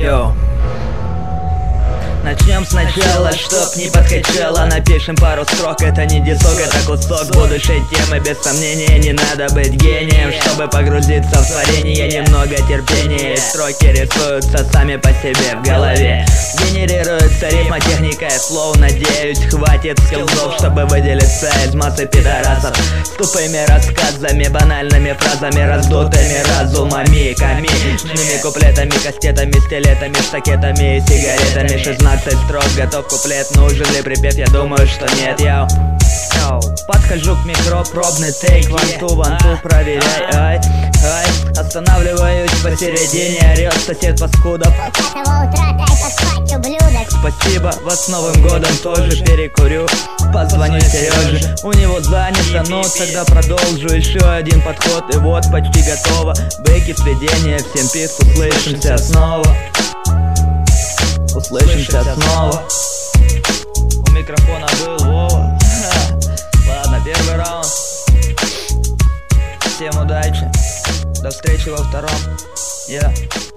Йоу. Начнем сначала, чтоб не подкачало. Напишем пару строк, это не дисок, это кусок будущей темы. Без сомнения, не надо быть гением, чтобы погрузиться в творение. Немного терпения, и строки рисуются сами по себе в голове. Генерируется ритма, техника и флоу. Надеюсь, хватит скиллзов, чтобы выделиться из массы пидорасов с тупыми рассказами, банальными фразами, раздутыми разумами, комичными куплетами, кастетами, стилетами, штакетами и сигаретами. 16 строк, готов куплет, нужен ли припев? Я думаю, что нет, йоу. Подхожу к микро, пробный тейк, ванту, проверяй, ай. Останавливаюсь посередине, орёт сосед паскуда. С 5 утра дай поспать, ублюдок. Спасибо, вас с Новым годом тоже перекурю. Позвоню Сереже, у него занято, но тогда продолжу еще один подход. И вот почти готово, бэки, сведения, всем пис, услышимся снова. Услышимся снова. У микрофона был Вова. Ладно, первый раунд. Всем удачи. До встречи во втором.